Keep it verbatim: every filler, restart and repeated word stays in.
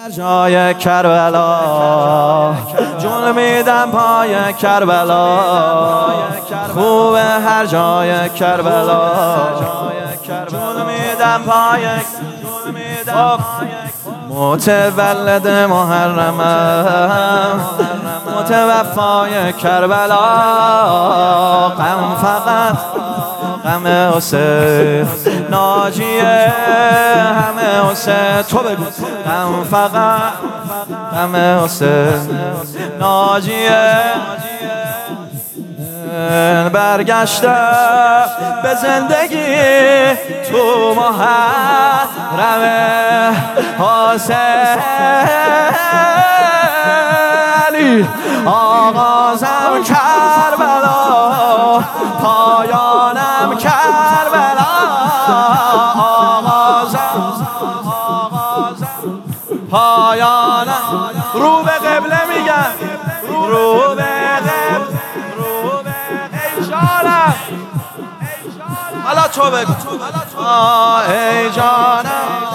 جای کربلا جون میدم پای کربلا، خوبه هر جای کربلا جون میدم پای متولد محرمم، متوفای کربلا، غم فقط غم حسین ناجیه، همه حسین تو بگو، غم فقط غم حسین ناجیه. برگشته به زندگی تو محرم حسین، آغازم کربلا پایانم کربلا، آغازم پایانم. رو به قبله میگن، رو به قبله، رو به ای جانم، حالا تو بگو ای جانم.